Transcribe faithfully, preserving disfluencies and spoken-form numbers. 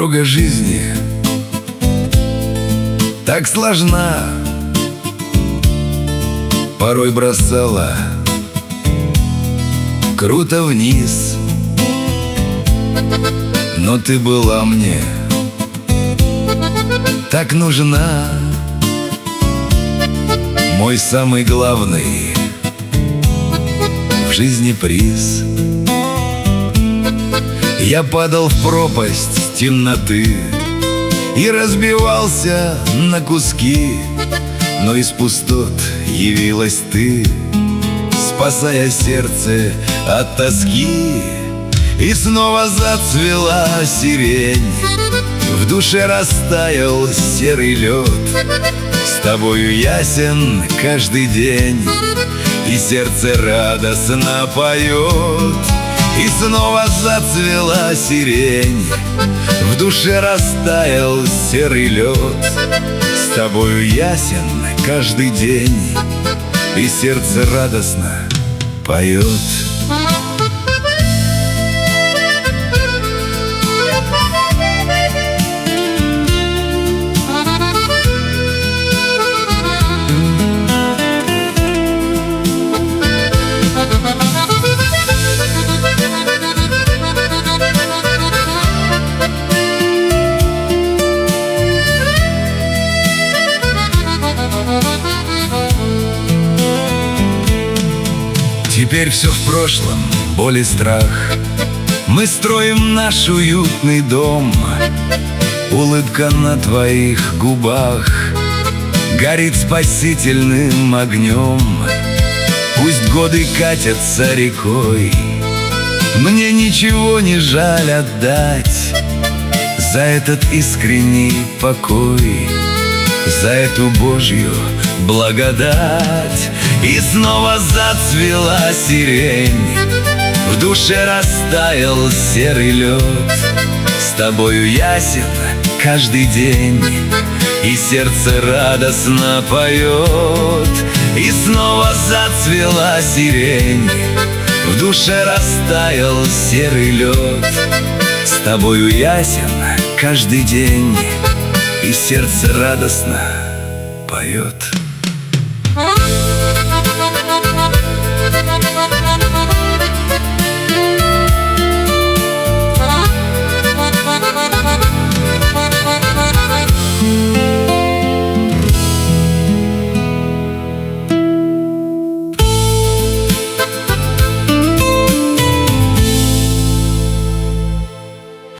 Дорога жизни так сложна, порой бросала круто вниз. Но ты была мне так нужна, мой самый главный в жизни приз. Я падал в пропасть темноты и разбивался на куски, но из пустот явилась ты, спасая сердце от тоски. И снова зацвела сирень, в душе растаял серый лед. С тобою ясен каждый день, и сердце радостно поет. И снова зацвела сирень, в душе растаял серый лед. С тобою ясен каждый день, и сердце радостно поет. Теперь все в прошлом, боль и страх. Мы строим наш уютный дом. Улыбка на твоих губах горит спасительным огнем. Пусть годы катятся рекой, мне ничего не жаль отдать за этот искренний покой, за эту Божью благодать. И снова зацвела сирень, в душе растаял серый лед. С тобою ясен каждый день, и сердце радостно поет. И снова зацвела сирень, в душе растаял серый лед. С тобою ясен каждый день, и сердце радостно поет.